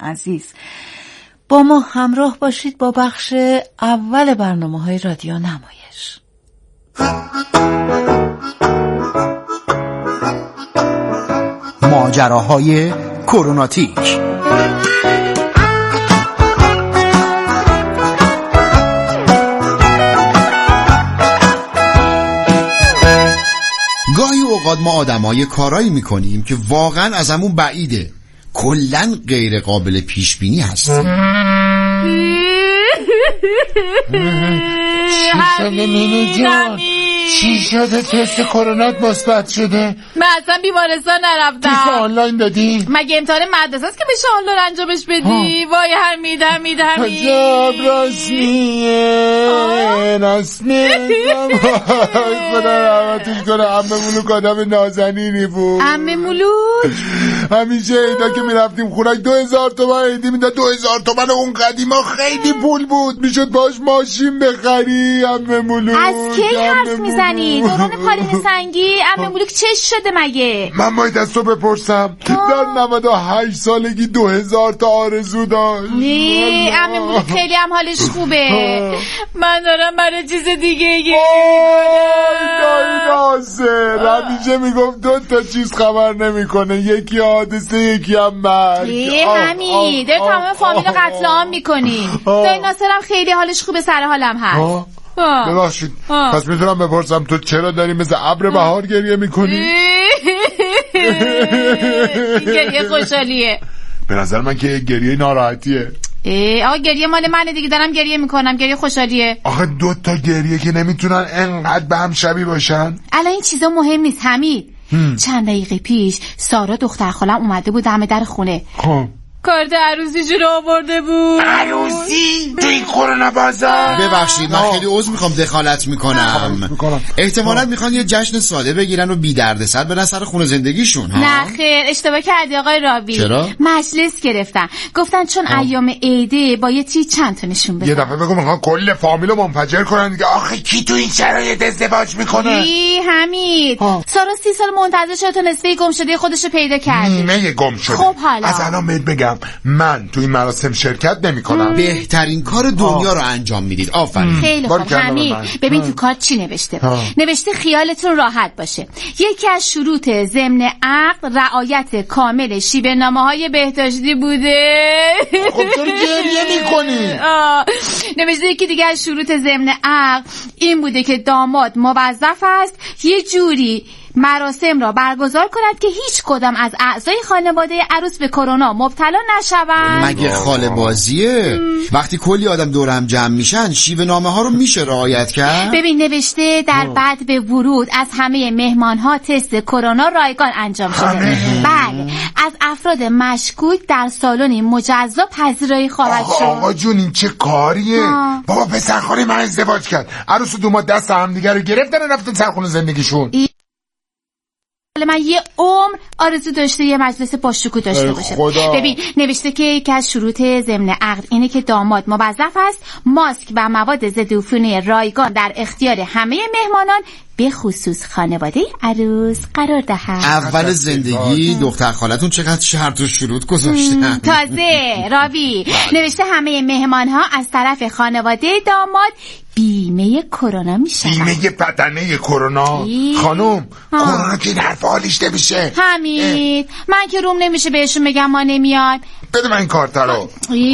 عزیز. با ما همراه باشید با بخش اول برنامه‌های رادیو نمایش. ماجراهای کروناتیک. گاهی اوقات ما آدمای کارایی میکنیم که واقعا از همون بعیده، کلن غیر قابل پیش بینی هست. چی شده نینی جان؟ چی شده؟ تست کرونات مثبت شده؟ من اصلا بیمارستان نرفتم. تست آنلاین دادی؟ مگه امتحان مدرسه است که بشه آنلاین انجامش بدی؟ وای حمید عجب رسمیه. خدا رحمتش کنه. عمه ملوک آدم نازنینی بود. عمه ملوک همیشه اینا که میرفتیم خونک 2000 تومن ایدی میداد. 2000 تومن اون قدیما خیلی پول بود، میشد باش ماشین بخری. عمه ملوک از کی حرف میزنی؟ دوران پارین سنگی عمه ملوک چه شده مگه؟ من باید از تو بپرسم. در 98 سالگی 2000 تا آرزو داشت. نه عمه ملوک خیلی هم حالش خوبه. من دارم برای چیز دیگه دایی ناصر همیشه میگفت 2 تا چیز خبر نمیکنه، یکی حادثه یکی هم مرگ. حمید داره تمام فامیل قتل عام میکنی. دایی ناصر هم خیلی حالش خوبه، سر حالم هست. ببخشید پس میتونم بپرسم تو چرا داری مثل ابر بهار گریه میکنی؟ گریه خوشحالیه. به نظر من که گریه ناراحتیه. آقا گریه مال منه دیگه، دارم گریه میکنم. گریه خوشحالیه. آخه 2 تا گریه که نمیتونن انقدر به هم شبیه باشن. الان این چیزا مهم نیست حمید. چند دقیقه پیش سارا دختر خالم اومده بود دم در خونه. کارت عروسیشو رو آورده بود. عروسی؟ تو این کرونا بازار؟ ببخشید من خیلی عذر میخوام دخالت میکنم. احتمالاً میخوان یه جشن ساده بگیرن و بی دردسر برن سر خونه زندگیشون. نه خیر اشتباه کردی آقای راوی. چرا؟ مجلس گرفتن، گفتن چون ایام عیده باید چند تا نشون بدن. یه دفعه بگم میخوان کل فامیلو منفجر کنن دیگه. آخه کی تو این شرایط ازدواج میکنه؟ حمید سارا 30 سال منتظر شده تا نصفه گم شده خودشو پیدا کرده. نیمه گم شده. خب حالا از الان بهت بگم من تو این مراسم شرکت نمیکنم. بهترین کار دنیا رو انجام میدید. آفرین. خیلی خوب حمید ببین تو کارت چی نوشته. نوشته خیالتون راحت باشه، یکی از شروط ضمن عقد رعایت کامل شیوه نامه‌های بهداشتی بوده. خب چرا گریه میکنی؟ نوشته یکی دیگه از شروط ضمن عقد این بوده که داماد موظف است یه جوری مراسم را برگزار کند که هیچ کدام از اعضای خانواده عروس به کرونا مبتلا نشوند. مگه خاله بازیه؟ وقتی کلی آدم دور هم جمع میشن شیوه نامه ها رو میشه رعایت کرد؟ ببین نوشته در بعد به ورود از همه مهمان ها تست کرونا رایگان انجام شده. بله از افراد مشکوک در سالن مجزا پذیرایی خواهد شد. آقا جون این چه کاریه؟ بابا پسرخاله من ازدواج کرد، عروس و دوماد دست هم دیگه رو گرفتن و رفتن سر خونه زندگیشون. من یه عمر آرزو داشته یه مجلس باشکوه داشته باشه. ببین نوشته که یکی از شروط ضمن عقد اینه که داماد موظف است ماسک و مواد ضد عفونی رایگان در اختیار همه مهمانان به خصوص خانواده عروس قرار دهد. اول زندگی دختر خالتون چقدر شرط و شروط گذاشتن. تازه راوی نوشته همه مهمان ها از طرف خانواده داماد بیمه کرونا میشه. بیمه پتنه کرونا؟ خانم کرونا که این حرف حالیش نمیشه. حمید من که روم نمیشه بهشون بگم ما نمیاد. بده من این کارت رو.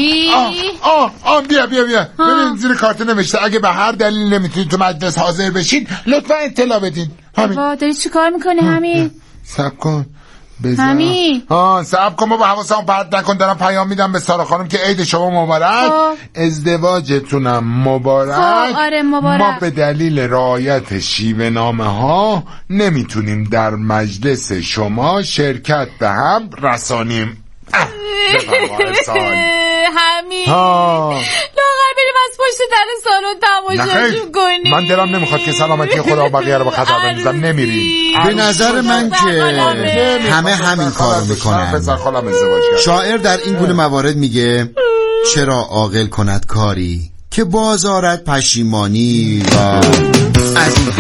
بیا ببین زیر کارت نوشته اگه به هر دلیل نمیتونید تو مجلس حاضر بشین لطفا اطلاع بدین. بابا داری چی کار میکنی حمید؟ صبر کن حمید صبر کن بابا حواسم پرت نکن، دارم پیام میدم به سارا خانم که عید شما مبارک. ازدواجتونم مبارک. آره مبارک. ما به دلیل رعایت شیوه نامه ها نمیتونیم در مجلس شما شرکت به هم رسانیم. حمید لاغر بریم از پشت در سالن تماشاشون کنیم. من دلم نمیخواد که سلامتی خدا و بقیه رو به خطر بندازم. نمیریم. به نظر من که همه همین کارو میکنن. شاعر در این گونه موارد میگه چرا عاقل کند کاری که بازارت پشیمانی و از این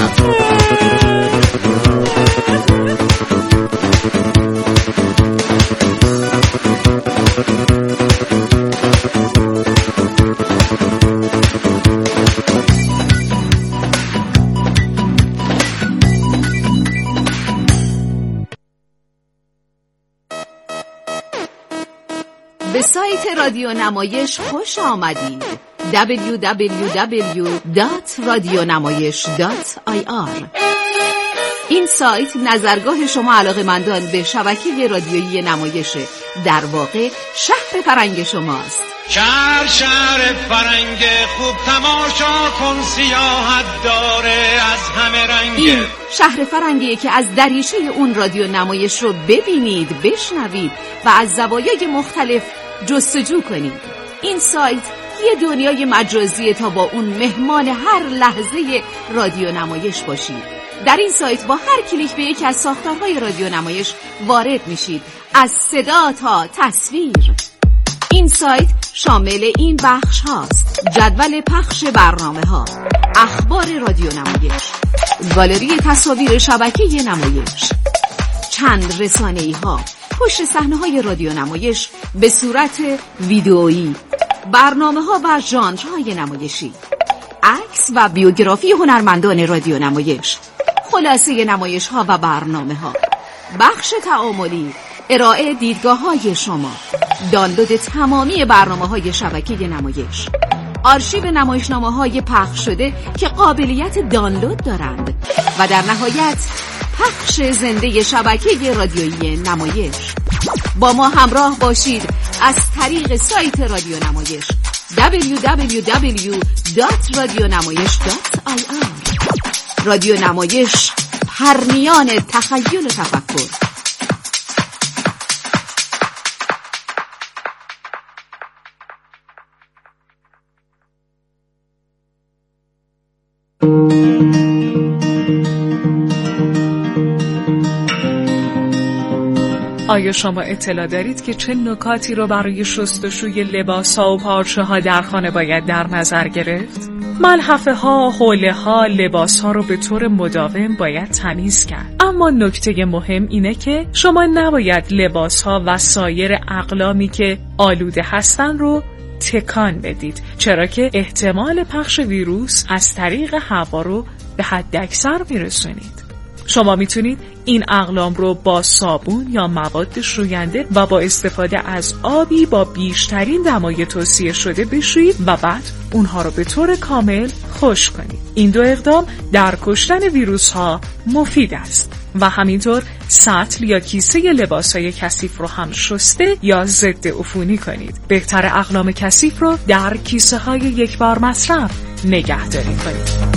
هم به سایت رادیو نمایش خوش آمدید. www.radionamayish.ir. این سایت نظرگاه شما علاقه‌مندان به شبکه رادیویی نمایشه، در واقع شهر فرنگ شماست. شهر فرنگ خوب تماشا کن، سیاحت داره از همه رنگ. این شهر فرنگیه که از دریچه اون رادیو نمایش رو ببینید، بشنوید و از زوایای مختلف جستجو کنید. این سایت یه دنیای مجازیه تا با اون مهمان هر لحظه رادیو نمایش باشید. در این سایت با هر کلیک به یکی از ساختارهای رادیو نمایش وارد میشید، از صدا تا تصویر. این سایت شامل این بخش هاست: جدول پخش برنامه ها، اخبار رادیو نمایش، گالری تصاویر شبکه نمایش، چند رسانه‌ای ها، پشت صحنه های رادیو نمایش به صورت ویدئویی، برنامه ها و ژانرهای نمایشی، عکس و بیوگرافی هنرمندان رادیو نمایش، خلاصه نمایش ها و برنامه ها، بخش تعاملی، ارائه دیدگاه های شما، دانلود تمامی برنامه های شبکه نمایش، آرشیو نمایشنامه های پخش شده که قابلیت دانلود دارند و در نهایت پخش زنده شبکه رادیویی نمایش. با ما همراه باشید از طریق سایت رادیو نمایش www.radionamayish.ir. رادیو نمایش، پرنیان تخیل و تفکر. آیا شما اطلاع دارید که چه نکاتی رو برای شستشوی لباس‌ها و پارچه‌ها در خانه باید در نظر گرفت؟ ملحفه ها، حوله ها، لباس ها رو به طور مداوم باید تمیز کرد. اما نکته مهم اینه که شما نباید لباس ها و سایر اقلامی که آلوده هستن رو تکان بدید، چرا که احتمال پخش ویروس از طریق هوا رو به حد اکثر میرسونید. شما میتونید این اقلام رو با صابون یا مواد شوینده و با استفاده از آبی با بیشترین دمای توصیه شده بشویید و بعد اونها رو به طور کامل خشک کنید. این دو اقدام در کشتن ویروس ها مفید است. و همینطور سطل یا کیسه لباسای کثیف رو هم شسته یا ضد عفونی کنید. بهتر اقلام کثیف رو در کیسه های یک بار مصرف نگهداری کنید.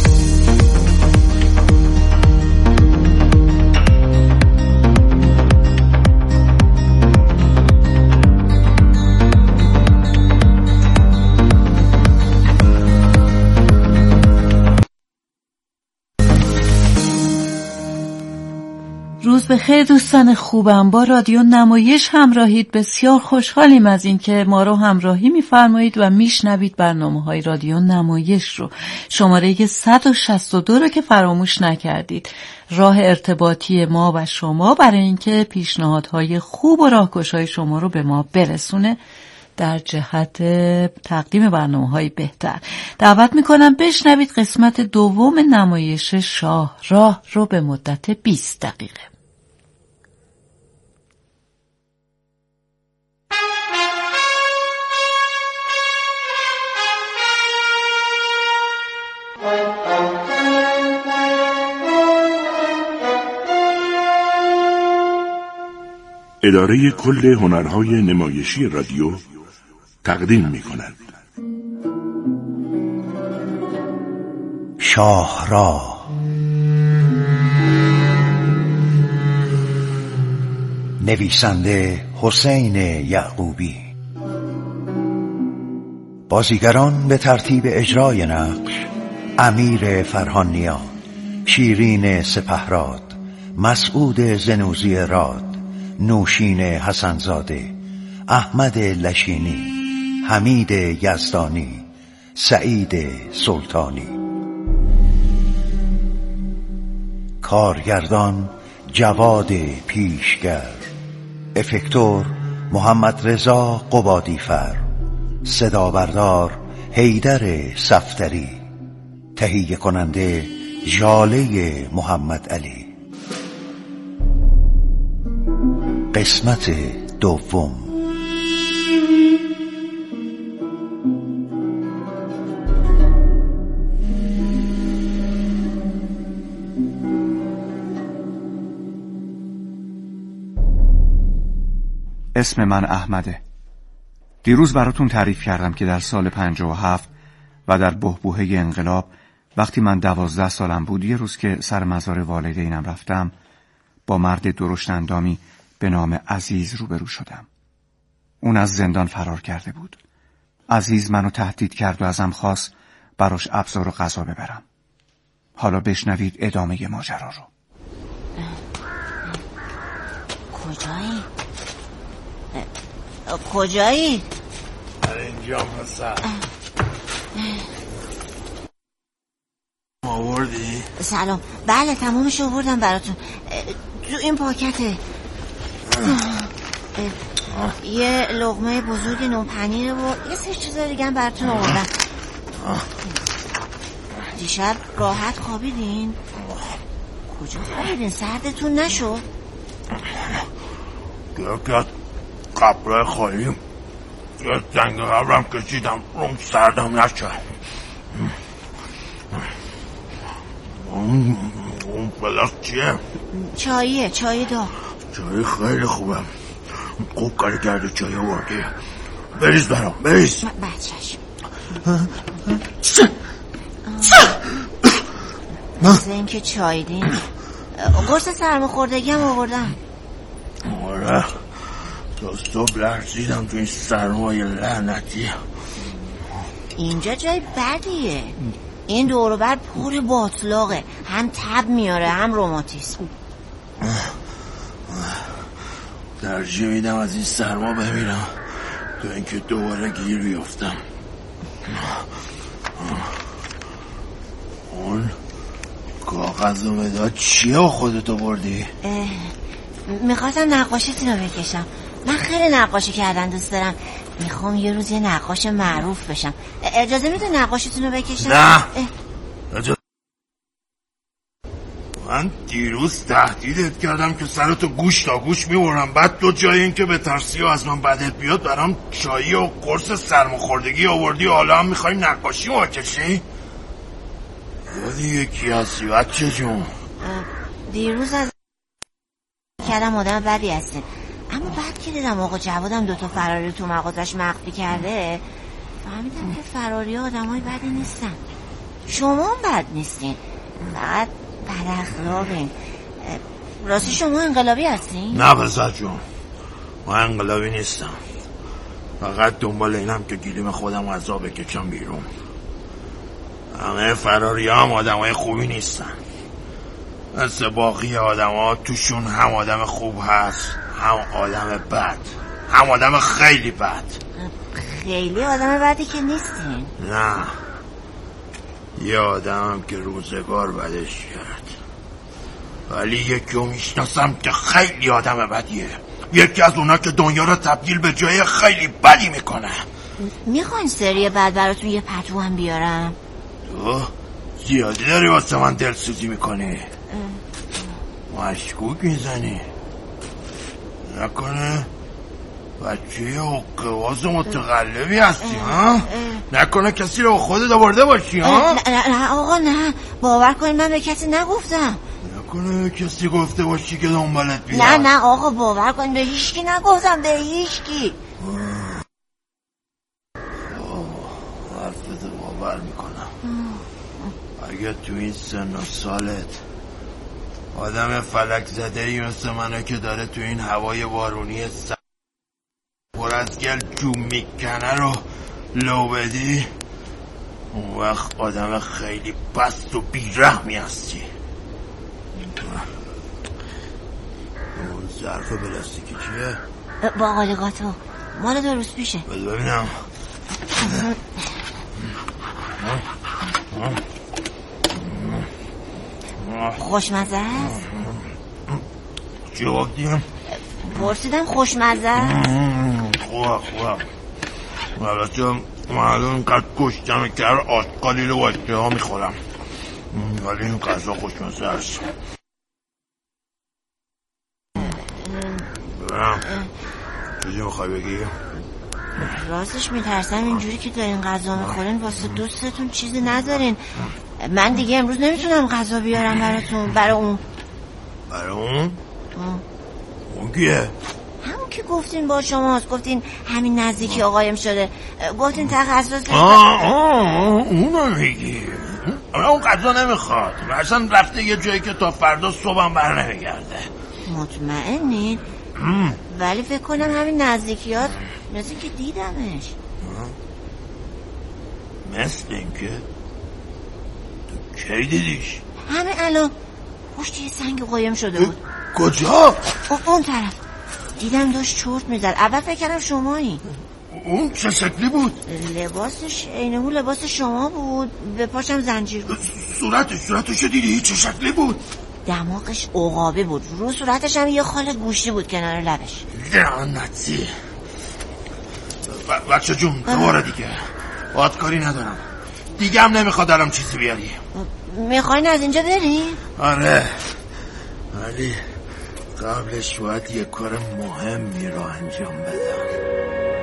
روز بخیر دوستان خوبم، با رادیو نمایش همراهید. بسیار خوشحالیم از اینکه ما رو همراهی می‌فرمایید و میشنوید برنامه‌های رادیو نمایش رو. شماره 162 رو که فراموش نکردید. راه ارتباطی ما و شما برای اینکه پیشنهادهای خوب و راهگشای شما رو به ما برسونه در جهت تقدیم برنامه‌های بهتر. دعوت می‌کنم بشنوید قسمت دوم نمایش شاهراه رو به مدت 20 دقیقه. اداره کل هنرهای نمایشی رادیو تقدیم می‌کند. شاهراه، نویسنده حسین یعقوبی. بازیگران به ترتیب اجرای نقش: امیر فرهانیان، شیرین سپهراد، مسعود زنوزی راد، نوشین حسنزاده، احمد لشینی، حمید یزدانی، سعید سلطانی. کارگردان جواد پیشگر، افکتور محمد رضا قبادیفر، صدابردار حیدر صفدری، تهیه کننده ژاله محمد علی. قسمت دوم. اسم من احمده. دیروز براتون تعریف کردم که در سال 57 و در بحبوحه انقلاب وقتی من 12 سالم بود، یه روز که سر مزار والدینم رفتم با مرد درشت اندامی به نام عزیز روبرو شدم. اون از زندان فرار کرده بود. عزیز منو تهدید کرد و ازم خواست براش ابزار و غذا ببرم. حالا بشنوید ادامه ماجرا رو. کجایی؟ اینجا پسر. آوردی؟ سلام. بله تمامش آوردم براتون. تو این پاکته. یه لقمه بزرگ نون پنیر و یه سه چیز دیگه هم براتون آوردم. دیشب راحت خوابیدین؟ کجا خوابیدین؟ سردتون نشد؟ گرگت قبره خالیم یه زنگ قبرم کشیدم روم سردم نشد. اون فلاس چیه؟ چاییه، چای داغ. چای خیلی خوبه. خوب کاری کرده چای آوردی. بریز برام بریز. بچهش مثل این که چای دین. قرص سرماخوردگی هم آوردم. آره تا صبح لرزیدم تو این سرمای لعنتی. اینجا جای بدیه. این دور و بر پر باطلاقه. هم تب میاره هم روماتیسم. ترجیح میدم از این سرما بمیرم تا اینکه دوباره گیر بیفتم. اون کاغذ و مداد چیه خودتو بردی؟ میخواستم نقاشیتون رو بکشم. من خیلی نقاشی کردن دوست دارم. میخوام یه روز یه نقاش معروف بشم. اجازه میده نقاشیتون رو بکشم؟ نه من دیروز تهدیدت کردم که سرتو گوش تا گوش میبرم، بعد تو جای این که به ترسی و از من بدت بیاد برام چایی و قرص سرماخوردگی آوردی و حالا هم میخوایم نقاشی بکشی؟ یادی یکی هستی بچه جون. دیروز از کردم آدم بدی هستین، اما بعد که دیدم آقا جوادم 2 فراری تو مغازش مخفی کرده فهمیدم که فراری آدم های بدی نیستن. شما هم بد نیستین، فقط بد اخلاقین. راستی شما انقلابی هستین؟ نه بزد جون، من انقلابی نیستم. فقط دنبال اینم که گیلیم خودم عذاب بکشم بیرون. همه فراری هم آدم های خوبی نیستن. مثل باقی آدم ها توشون هم آدم خوب هست، هم آدم بد، هم آدم خیلی بد. خیلی آدم بدی که نیستین؟ نه، یه آدم هم که روزگار بدش کرد، ولی یکی رو میشناسم که خیلی آدم بدیه. یکی از اونا که دنیا رو تبدیل به جای خیلی بدی میکنه. میخواین سری بعد براتون یه پتو هم بیارم؟ تو زیادی داری واسه من دلسوزی میکنی. مشکوک میزنی. نکنه بچه حقواز متقلبی هستی ها؟ نکنه کسی رو خودت آورده باشی ها؟ نه آقا نه، باور کنید من به کسی نگفتم. نکنه کسی گفته باشی که دنبالت بیاد؟ نه آقا باور کنید به هیچکی نگفتم، به هیچکی. حرفتو باور میکنم. اگه تو این سن و سالت آدم فلک زده ای مثل منو که داره تو این هوای بارونی پر از گل جوم میکنه رو لو بدی، اون وقت آدم خیلی پست و بیرحمی هستی. اون ظرف پلاستیکی چیه؟ باقالیگاتو مال 2 روز پیشه. ببینم. خوشمزه است؟ چی گفتیم؟ پرسیدم خوشمزه است؟ خواه البته معلوم اینقدر کشتم که هر آشقالی رو باشه ها میخورم، ولی این غذا خوشمزه است. برم چیزی میخوای بگی؟ راستش میترسم اینجوری که دارین غذا میخورین واسه دوستتون چیزی نذارین. من دیگه امروز نمیتونم غذا بیارم براتون. برای اون اون کیه؟ همون که گفتین با شماست. گفتین همین نزدیکی آقایم شده. گفتین تخصص اونو میگی؟ اون غذا نمیخواد. اصلا رفته یه جایی که تا فردا صبحم بر نمیگرده. مطمئنین؟ ولی فکر کنم همین نزدیکیات مثل که دیدمش. مثل این که تو کی دیدیش؟ همین الان پشت یه سنگ قایم شده بود. کجا؟ اون طرف دیدم داشت چرت میزد. اول فکر کردم شمایی. اون چه شکلی بود؟ لباسش اینهو لباس شما بود. به پاشم زنجیر بود. صورتش دیدی چه شکلی بود؟ دماغش عقابی بود. رو صورتش هم یه خال گوشتی بود کنار لبش. لعنتی. بچه جون دوباره دیگه باید کاری ندارم دیگه. هم نمیخواد الان چیزی بیاری. میخواین از اینجا بری؟ آره ولی قبلش باید یه کار مهمی رو انجام بدم.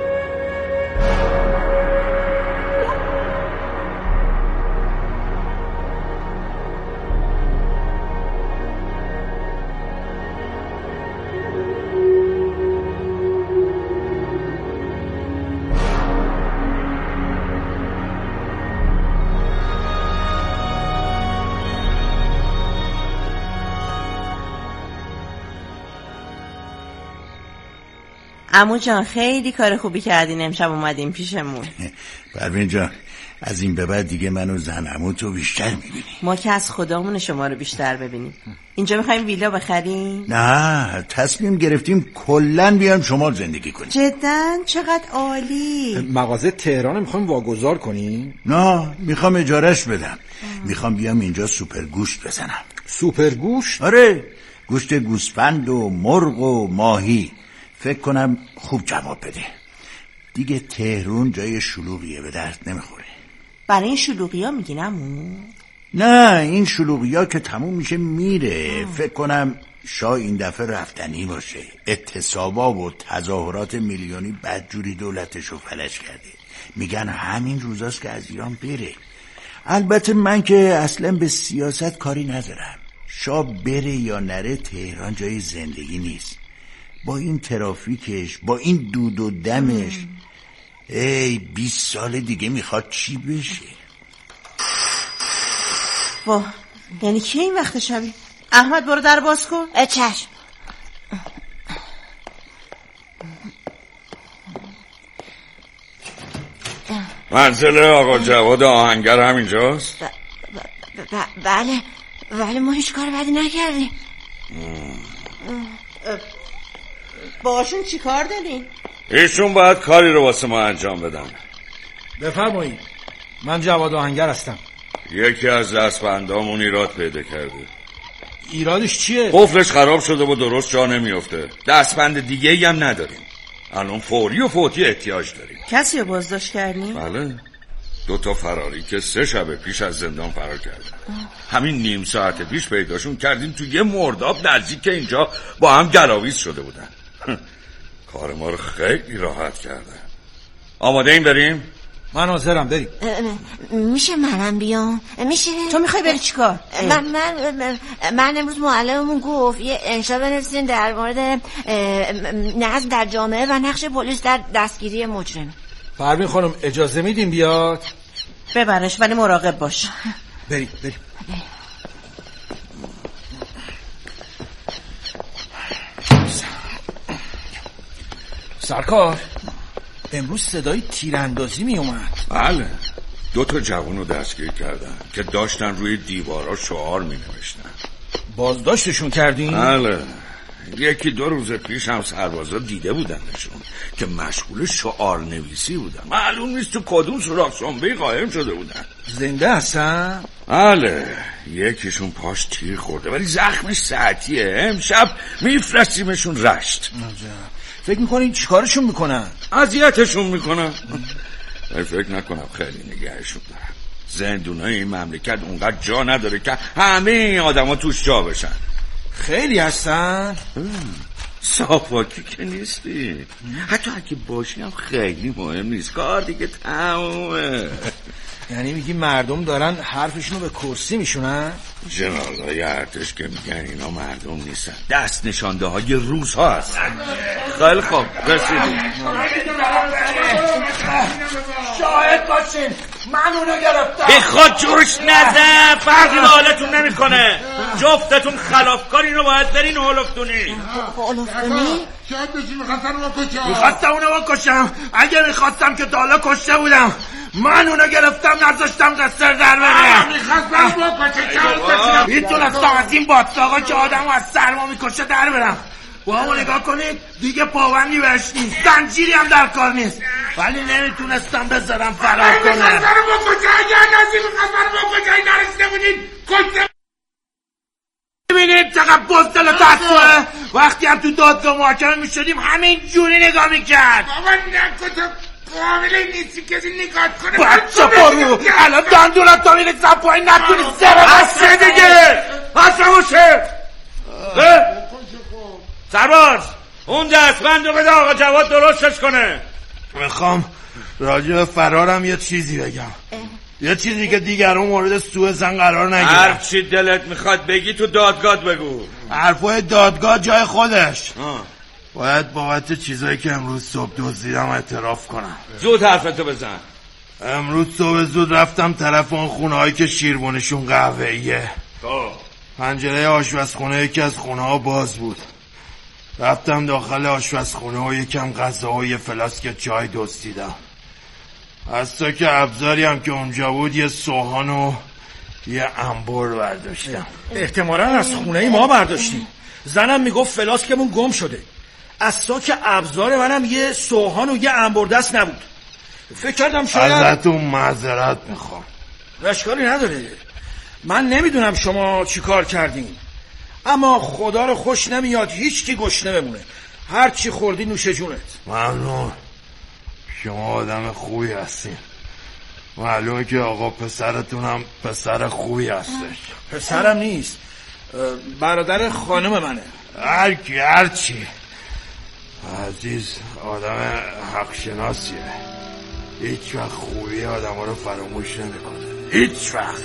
عمو جان خیلی کار خوبی کردین امشب اومدیم پیشمون. پروین جان از این به بعد دیگه منو زن عمو تو بیشتر میبینی. ما که از خدامون شما رو بیشتر ببینیم. اینجا میخوایم ویلا بخریم؟ نه تصمیم گرفتیم کلن بیام شما زندگی کنیم. جدن چقدر عالی. مغازه تهران میخوایم واگذار کنیم؟ نه میخوام اجارش بدم. میخوام بیام اینجا سوپر گوشت بزنم. سوپر گوشت؟ آره گوشت گوسفند و مرغ و ماهی. فکر کنم خوب جواب بده. دیگه تهران جای شلوغیه به درد نمیخوره. برای این شلوغی ها میگین عمو؟ نه این شلوغی ها که تموم میشه میره. فکر کنم شاه این دفعه رفتنی باشه. اعتصابا و تظاهرات میلیونی بدجوری دولتشو فلج کرده. میگن همین روزاست که از ایران بره. البته من که اصلا به سیاست کاری ندارم. شاه بره یا نره تهران جای زندگی نیست. با این ترافیکش با این دود و دمش 20 سال دیگه میخواد چی بشه؟ واه یعنی کی این وقت شبی؟ احمد برو در باز کن. چشم. منزل آقا جواد آهنگر همینجاست؟ بله ولی ما هیچ کار بدی نکردیم. باشون چی کار دارین؟ ایشون باید کاری رو واسه ما انجام بدن. بفرمایید. من جواد آهنگر هستم. یکی از دستبندامون ایراد پیدا کرده. ایرادش چیه؟ قفلش خراب شده و درست جا نمیفته. دستبند دیگه‌ای هم نداریم. الان فوری و فوتی احتیاج داریم. کسی رو بازداشت کردین؟ بله 2 فراری که 3 شب پیش از زندان فرار کردن. همین نیم ساعت پیش پیداشون کردیم تو یه مرداب نزدیک اینجا با هم گلاویز شده بودن. کار ما رو خیلی راحت کردن. آماده این بریم؟ من حاضرم بریم. میشه منم بیام؟ میشه؟ تو میخوای بری چیکار؟ من امروز معلممون گفت یه انشا بنویسین در مورد نظم در جامعه و نقش پلیس در دستگیری مجرم. پروین خانم اجازه میدیم بیاد؟ ببرش ولی مراقب باش. بریم. سرکار امروز صدای تیراندازی می اومد. بله 2 جوان رو دستگیر کردن که داشتن روی دیوارا شعار می نوشتن. بازداشتشون کردین؟ بله 1-2 روز پیش هم سربازا دیده بودنشون که مشغول شعار نویسی بودن. معلوم نیست تو کدوم سوراخ سنبه‌ای قایم شده بودن. زنده هستن؟ بله یکیشون پاش تیر خورده ولی زخمش ساعتیه. امشب میفرستیمشون رشت. فکر میکنین چیکارشون میکنن؟ اذیتشون میکنن. فکر نکنم خیلی نگهشون دارن. زندونای این مملکت اونقدر جا نداره که همه آدما توش جا بشن. خیلی هستن؟ صافاکی که نیستی. حتی اگه باشی هم خیلی مهم نیست، کار دیگه تمومه. یعنی میگی مردم دارن حرفشونو به کرسی میشونن؟ جنرالای ارتش که میگن اینا مردم نیستن، دست نشانده های روس ها هستن. خیلی خوب رسیدیم. شاهد باشین من اونو گرفتم. بی خود جورش نزن، فرقی به حالتون نمیکنه. جفتتون خلافکار، اینو باید برین هولفتونی. هولفتونی؟ شاید بشی میخواستن اونو کشم. میخواستم اونو بکشم. اگه میخواستم که دالا کشته بودم. من اونو گرفتم نذاشتم قصر در بره. میخواستم بکشه. میتونستم از این باتلاقا که آدمو از سرما میکشه در برم. با همو نگاه کنید دیگه پابندی بهش نیست، زنجیری هم در کار نیست، ولی نمیتونستم بذارم فرار کنه. میخواستم بکشه. اگر نزی میخواستم بکشه این نرسیده بودین کشته. ببینید چقدر بزدل و تحصیله. وقتی هم تو دادگاه محاکمه میشدیم همین جوری نگاه میکرد. بابا نکته قابلی نیستی کسی نگاه کنه. بچه برو الان دندونت تا میرسم پایین نتونی سره بسته دیگه بسته باشه. سرباز اون دستبند رو بده آقا جواد درستش کنه. میخوام راجع به فرارم یه چیزی بگم. یه چیزی که دیگران مورد سوء ظن قرار نگیرن. هر چی دلت میخواد بگی تو دادگاه بگو. حرفای دادگاه جای خودش. باید بابت چیزایی که امروز صبح دزدیدم اعتراف کنم. زود حرفتو بزن. امروز صبح زود رفتم طرف اون خونه‌هایی که شیربونشون قهوه‌ایه. پنجره آشپزخونه یکی از خونه‌ها باز بود. رفتم داخل آشپزخونه و یکم غذا و یه فلاسک چای دزدیدم. از تا که ابزاری هم که اونجا بود یه سوهان و یه انبر برداشتم. احتمالاً از خونه ما برداشتیم. زنم میگفت فلاسکمون گم شده. از تا که ابزار منم یه سوهان و یه انبر دست نبود. فکر کردم شاید ازتون معذرت میخوام. اشکالی نداره. من نمیدونم شما چی کار کردین، اما خدا رو خوش نمیاد هیچ کی گشنه بمونه. هر چی خوردی نوش جونت. ممنون، شما آدم خوبی هستین. معلومه که آقا پسرتونم پسر خوبی هستش. پسرم نیست، برادر خانم منه. هرچی عزیز آدم حق شناسیه. هیچ وقت خوبی آدم ها رو فراموش نمیکنه، هیچ وقت.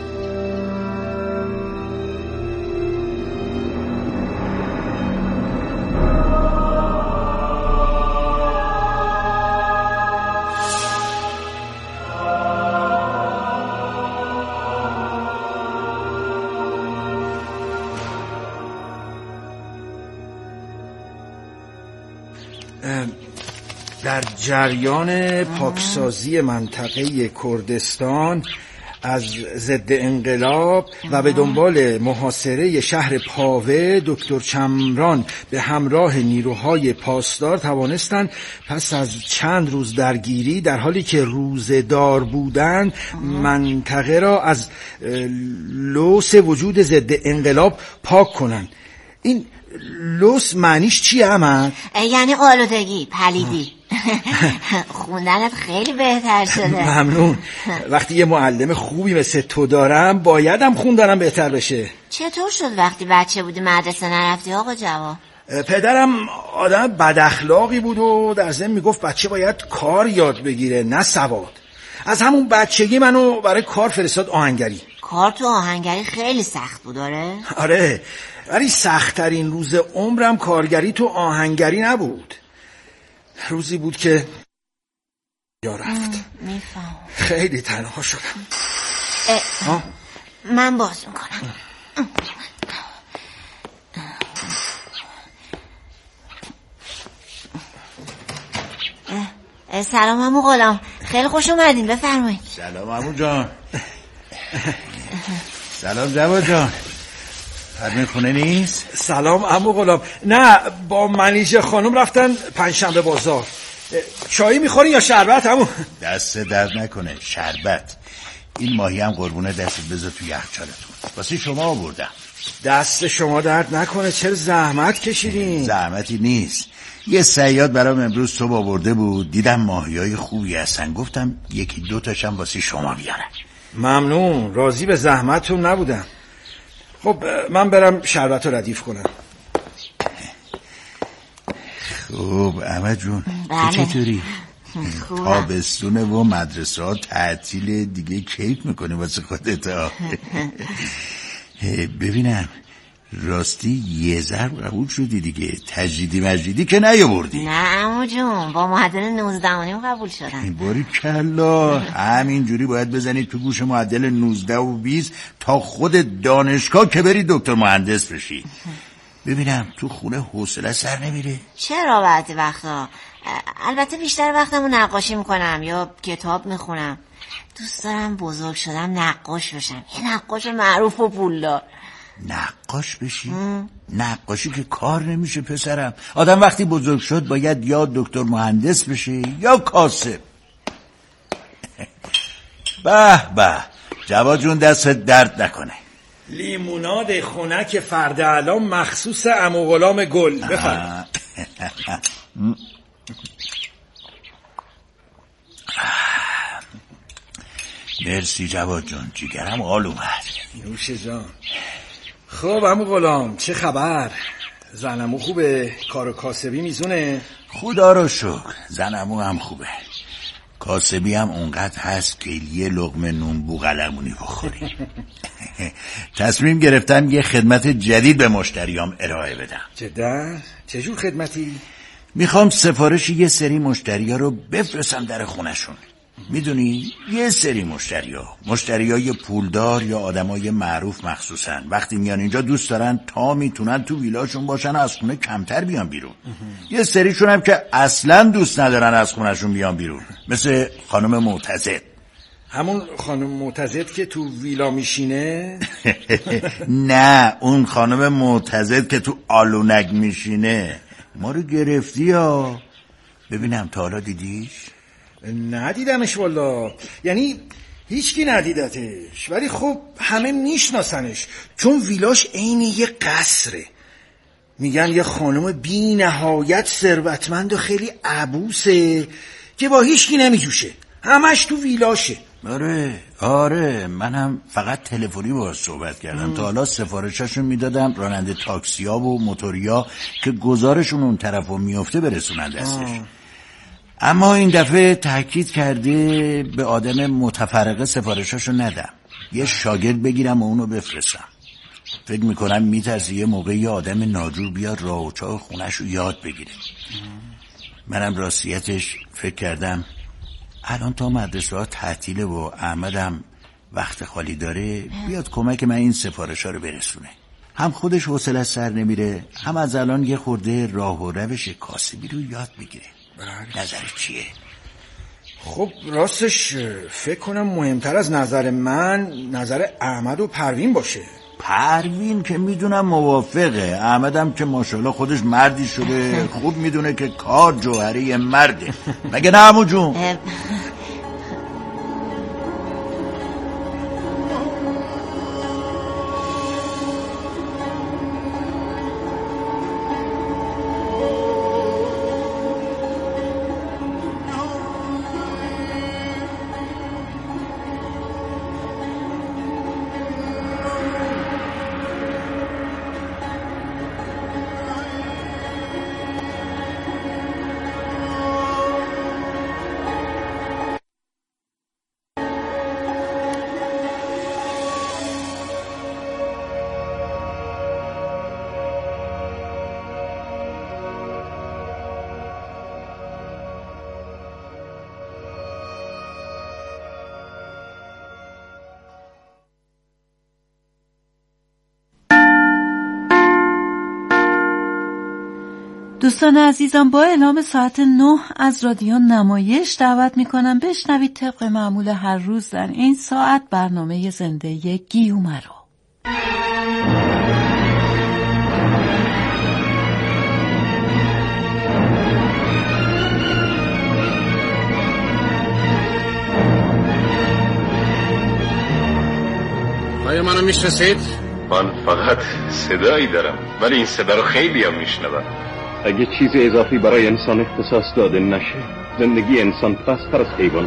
در جریان پاکسازی منطقه کردستان از ضد انقلاب و به دنبال محاصره شهر پاوه، دکتر چمران به همراه نیروهای پاسدار توانستند پس از چند روز درگیری در حالی که روزه‌دار بودند منطقه را از لوث وجود ضد انقلاب پاک کنند. این لوث معنیش چیه احمد؟ یعنی آلودگی، پلیدی. خوندنت خیلی بهتر شده. ممنون. وقتی یه معلم خوبی مثل تو دارم بایدم خوندنم بهتر بشه. چطور شد وقتی بچه بودی مدرسه نرفتی آقا جواد؟ پدرم آدم بد اخلاقی بود و در ضمن میگفت بچه باید کار یاد بگیره نه سواد. از همون بچگی منو برای کار فرستاد آهنگری. کار تو آهنگری خیلی سخت بود داره؟ آره، ولی سخت‌ترین روز عمرم کارگری تو آهنگری نبود. روزی بود که یا رفت. میفهم. خیلی تنها شدم. من باز میکنم. سلام عمو غلام، خیلی خوش اومدین، بفرمایید. سلام عمو جان. سلام جواد جان. فرمین خونه نیست؟ سلام عمو غلام. نه، با منیژه خانم رفتن پنجشنبه بازار. چایی میخوری یا شربت عمو؟ دست درد نکنه، شربت. این ماهی هم قربونه دستت بذار تو یخچالتون، واسه شما آوردم. دست شما درد نکنه، چرا زحمت کشیدین؟ زحمتی نیست، یه صیاد برام امروز صبح آورده بود، دیدم ماهیای خوبی هستن، گفتم یکی دو تاشم واسه شما بیارم. ممنون، راضی به زحمتتون نبودم. خب من برم شربت رو ردیف کنم. خب احمد جون بله. چطوری؟ تابستونه و مدرسه ها تعطیل دیگه، کیف میکنی واسه خودت. ببینم راستی یه ضرب قبول شدی دیگه، تجدیدی مجدیدی که نیاوردی؟ نه عمو جون، با معدل 19 قبول شدم. باریکلا، همینجوری باید بزنید تو گوش معدل 19 و 20 تا خود دانشگاه که بری دکتر مهندس بشی. ببینم تو خونه حوصله سر نمیره؟ چرا بعضی وقتا، البته بیشتر وقتمو نقاشی میکنم یا کتاب میخونم. دوست دارم بزرگ شدم نقاش بشم، یه نقاش معروف و پولدار. نقاش بشی؟ نقاشی که کار نمیشه پسرم. آدم وقتی بزرگ شد باید یا دکتر مهندس بشه یا کاسب. به به جواد جون دستت درد نکنه. لیموناد خنک فرد علام مخصوص عمو غلام گل. بفرمایید. مرسی جواد جون، جیگرم حال اومد. نوش جان. خب عمو غلام چه خبر؟ زنمو خوبه؟ کار و کاسبی میزونه؟ خدا رو شکر زنمو هم خوبه، کاسبی هم اونقدر هست که یه لقمه نون بوقلمونی بخوری. تصمیم گرفتم یه خدمت جدید به مشتریام ارائه بدم. جدا؟ چجور خدمتی؟ میخوام سفارش یه سری مشتریا رو بفرستم در خونشون. میدونی یه سری مشتریای پولدار یا آدمای معروف مخصوصا وقتی میان اینجا دوست دارن تا میتونن تو ویلاشون باشن از خونه کمتر بیان بیرون. یه سریشون هم که اصلا دوست ندارن از خونشون بیان بیرون، مثل خانم معتزد. همون خانم معتزد که تو ویلا میشینه؟ نه، اون خانم معتزد که تو آلونک میشینه. ما رو گرفتی ها. ببینم تا حالا دیدیش؟ ندیدمش والا، یعنی هیچکی ندیدتش، ولی خب همه میشناسنش چون ویلاش عین یه قصره. میگن یه خانم بی نهایت ثروتمند و خیلی عبوسه که با هیچکی نمیجوشه، همش تو ویلاشه. آره منم فقط تلفنی باهاش صحبت کردم. تا حالا سفارشاشون میدادم راننده تاکسیا و موتوریا که گزارشون اون طرفو میفته برسونن دستش. اما این دفعه تاکید کرده به آدم متفرقه سفارشاشو ندم، یه شاگرد بگیرم و اونو بفرستم. فکر میکنم میترسه یه موقع یه آدم ناجور بیاد راه و چاه خونه‌شو یاد بگیره. منم راستیتش فکر کردم الان تا مدرسه ها تعطیله و احمدم وقت خالی داره، بیاد کمک من این سفارشا رو برسونه. هم خودش حوصله سر نمیره، هم از الان یه خورده راه و روش کاسبی رو یاد بگیره. نظر چیه؟ خب راستش فکر کنم مهمتر از نظر من نظر احمد و پروین باشه. پروین که میدونم موافقه، احمدم که ماشاءالله خودش مردی شده، خوب میدونه که کار جوهره مرده. مگه نه عمو جون؟ دوستان عزیزم، با اعلام ساعت 9 از رادیو نمایش دعوت میکنم بشنوید طبق معمول هر روز در این ساعت برنامه زنده گیومه رو. آیا منو میشناسید؟ من فقط صدایی دارم، ولی این صدا رو خیلی هم میشنوم. اگه چیز اضافی برای انسان اختصاص داده نشه، زندگی انسان پست‌تر از حیوان